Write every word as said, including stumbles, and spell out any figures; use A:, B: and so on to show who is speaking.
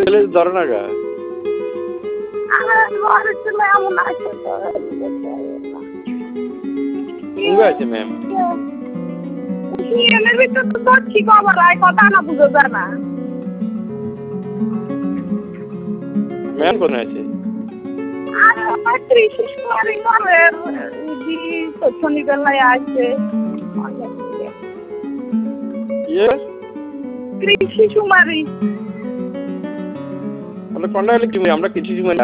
A: গেলে ধরে না গা আছে ম্যাম
B: কথা না বুঝো না
A: ম্যাম কোথায় আছে
B: শনিবেলায় আসবে কৃষি সুমারি
A: আমরা কন্যা হলে কি আমরা কিছু